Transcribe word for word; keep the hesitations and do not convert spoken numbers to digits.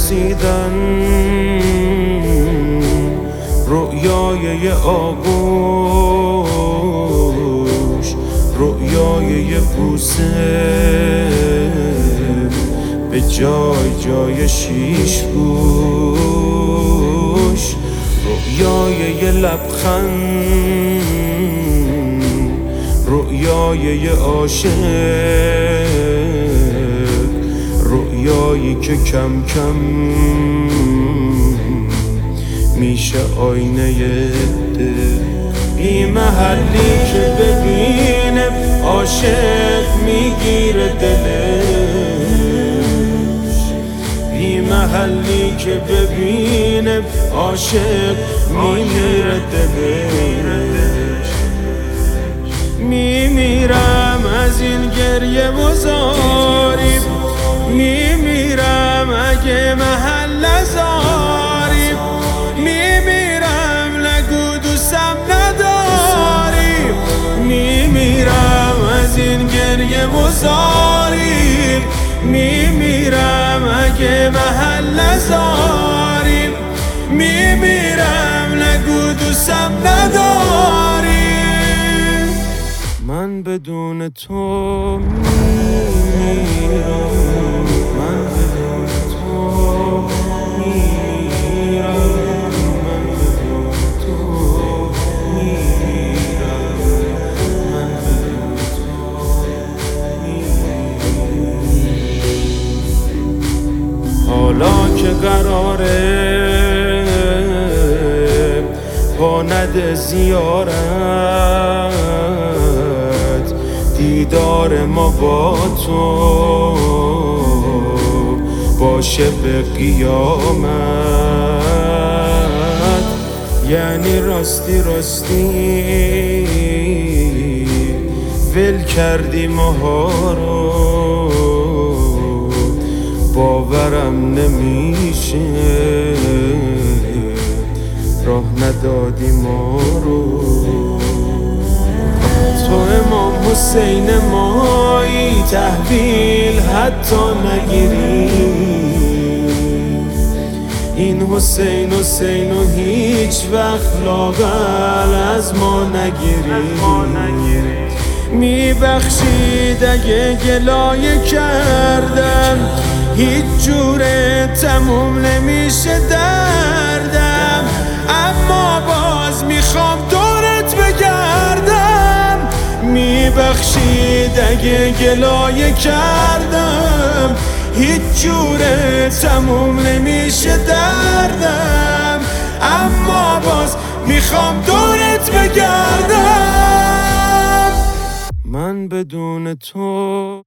رسیدن، رؤیای یه آغوش، رؤیای یه بوسه به جای جای شیش گوش، رؤیای یه لبخند، رؤیای یه عاشق، رؤیایی که کم کم میشه آینه دل. بی محلی که ببینه عاشق میگیره دلش، بی محلی که ببینه عاشق میگیره دلش. میمیرم از این گریه و زاری، میمیرم اگه محل زاری، میمیرم نگو دوستم نداری، میمیرم از این گریه و زاری، میمیرم اگه محل زاری، میمیرم نگو دوستم نداری. من بدون تو میمیرم، من بدون تو میمیرم، من بدون تو میمیرم، من بدون تو میمیرم. حالا که قراره پا نده زیارت، دیدار ما با تو باشه به قیامت، یعنی راستی راستی ول کردی ماها رو، باورم نمیشه راه ندادی ما رو. تو امام حسین مایی، تحویل حتی نگیری، این حسین حسین و هیچ وقت لاغر از ما نگیری. میبخشید اگه گلایه کردم، هیچ جوره تموم نمیشه دردم، اما باز میخوام دورت بگردم. میبخشید اگه گلایه کردم، هیچ جوره تموم نمیشه دردم، اما باز میخوام دورت بگردم. من بدون تو